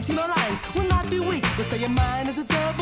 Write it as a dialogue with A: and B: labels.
A: between our lines will not be weak. They say your mind is a dove